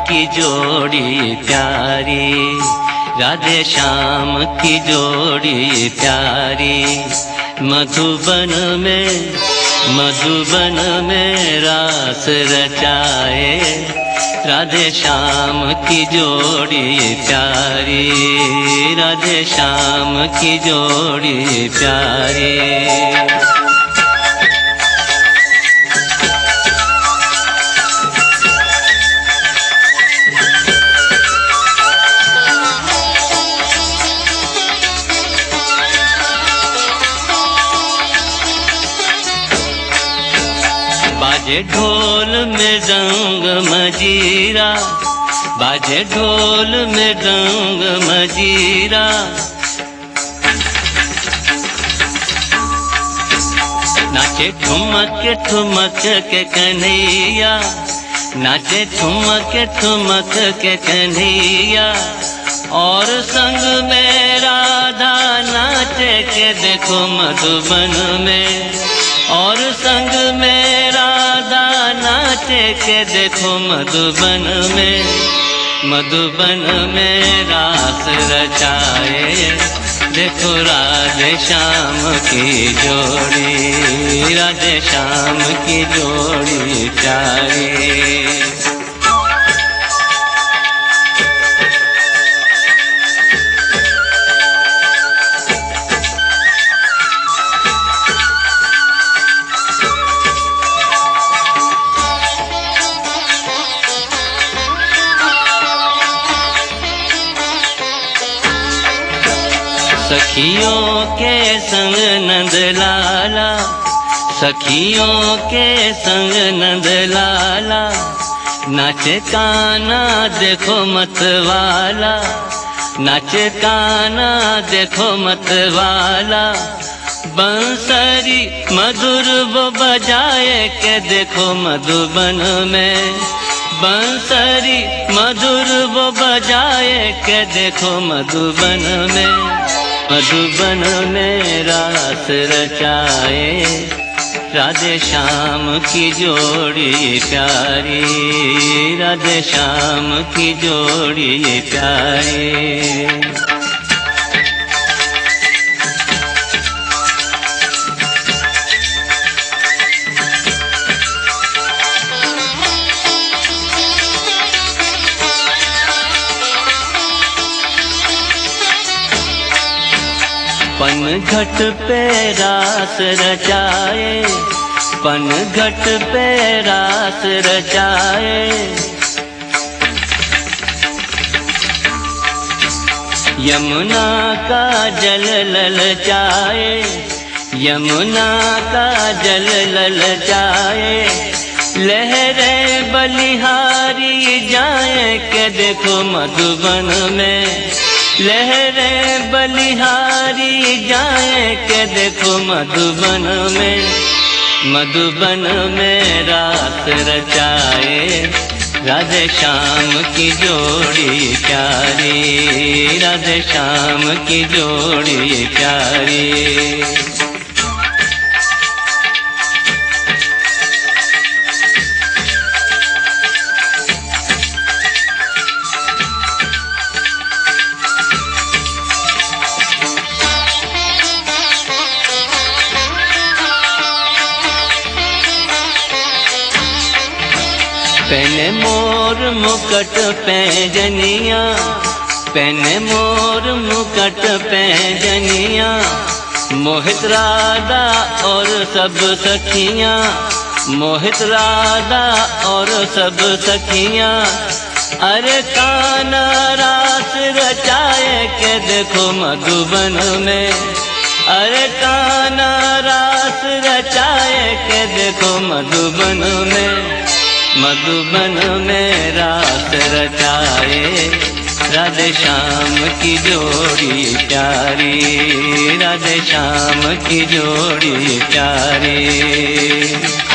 की जोड़ी प्यारी, राधे श्याम की जोड़ी प्यारी। मधुबन में रास रचाए, राधे श्याम की जोड़ी प्यारी, राधे श्याम की जोड़ी प्यारी। बाजे ढोल में रंग मजीरा, बाजे ढोल में रंग मजीरा। नाचे ठुमक ठुमक के कन्हैया, नाचे ठुमक के कन्हैया। और संग में राधा नाचे के देखो मधुबन में, और संग में राधा नाचे के देखो मधुबन में। मधुबन में रास रचाए, देखो राधे श्याम की जोड़ी, राधे श्याम की जोड़ी प्यारी। सखियों के संग नंद लाला, सखियों के संग नंद लाला। नाचे काना देखो मतवाला, नाचे काना देखो मतवाला। बंसरी मधुर वो बजाए के देखो मधुबन में, बंसरी मधुर वो बजाए के देखो मधुबन में। मधुबन में रास रचाए, राधे श्याम की जोड़ी प्यारी, राधे श्याम की जोड़ी प्यारी। पनघट पे रास रचाए, पनघट पे रास रचाए। यमुना का जल ललचाए, यमुना का जल ललचाए। लहरें बलिहारी जाए के देखो मधुबन में, लहरें बलिहारी जाए के देखो मधुबन में। मधुबन में रास रचाए, राधे श्याम की जोड़ी प्यारी, राधे श्याम की जोड़ी प्यारी। पहने मोर मुकट पैजनिया, पहने मोर मुकट पैजनिया। मोहित राधा और सब सखियाँ, मोहित राधा और सब सखियाँ। अरे काना रास रचाए के देखो मधुबन में, अरे काना रास रचाए के देखो मधुबन में। मधुबन में रास रचाए, राधे श्याम की जोड़ी प्यारी, राधे श्याम की जोड़ी प्यारी।